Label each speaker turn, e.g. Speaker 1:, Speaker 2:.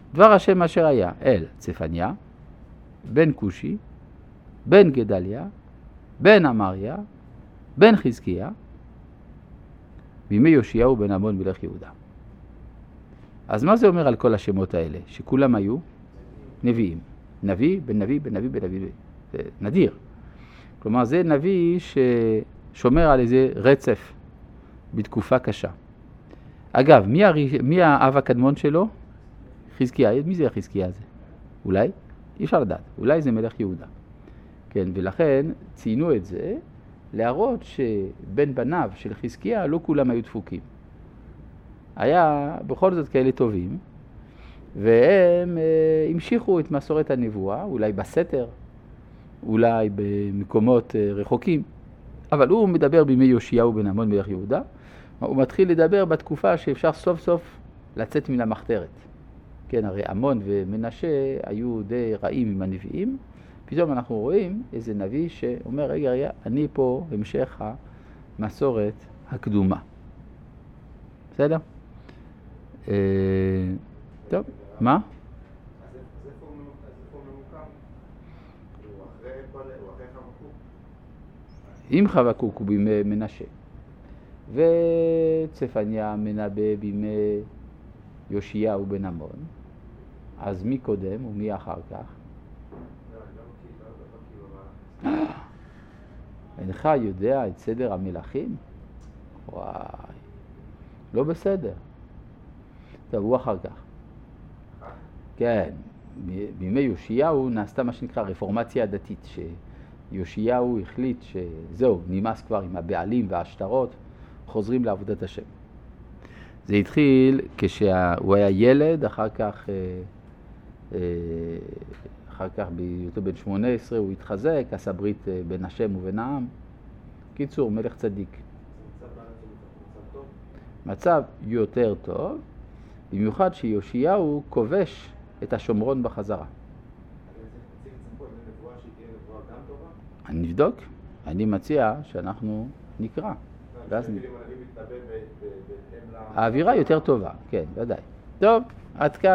Speaker 1: דבר השם אשר היה אל צפניה, בן כושי, בן גדליה, בן אמריה, בן חזקיה, בימי יאשיהו בן אמון מלך יהודה. אז מה זה אומר על כל השמות האלה? שכולם היו נביאים. נביא, בן נביא, בן נביא, בן נביא. זה נדיר. כלומר, זה נביא ששומר על איזה רצף בתקופה קשה. אגב, מי האב הקדמון שלו? חזקיה. מי זה חזקיה הזה? אולי? אי אפשר לדעת. אולי זה מלך יהודה. כן, ולכן ציינו את זה להראות שבין בניו של חזקיה לא כולם היו דפוקים. היה בכל זאת כאלה טובים, והם המשיכו את מסורת הנבואה, אולי בסתר, אולי במקומות רחוקים. אבל הוא מדבר בימי יאשיהו בן אמון מלך יהודה, הוא מתחיל לדבר בתקופה שאפשר סוף סוף לצאת מן המחתרת. כן, הרי אמון ומנשה היו די רעים עם הנביאים, פתאום אנחנו רואים איזה נביא שאומר, רגע, אני פה המשך המסורת הקדומה. בסדר? טוב, מה?
Speaker 2: אז איפה הוא ממוקם? הוא אחרי חבקוק?
Speaker 1: עם חבקוק הוא בימי מנשה. וצפניה מנבא בימי יאשיהו בן אמון. אז מי קודם ומי אחר כך? אינך יודע את סדר המלכים? וואי, לא בסדר. טוב, הוא אחר כך. כן, בימי יאשיהו נעשתה מה שנקרא רפורמציה דתית, שיאשיהו החליט שזהו, נמאס כבר עם הבעלים והשטרות, חוזרים לעבודת השם. זה התחיל כשהוא היה ילד, אחר כך בהיותו בן 18 הוא התחזק, עשה ברית בין השם ובין העם. קיצור, מלך צדיק. מצב יותר טוב, במיוחד שיאשיהו כובש את השומרון בחזרה. אני נבדוק, אני מציע שאנחנו נקרא. האווירה יותר טובה, כן, ודאי. טוב, עד כאן.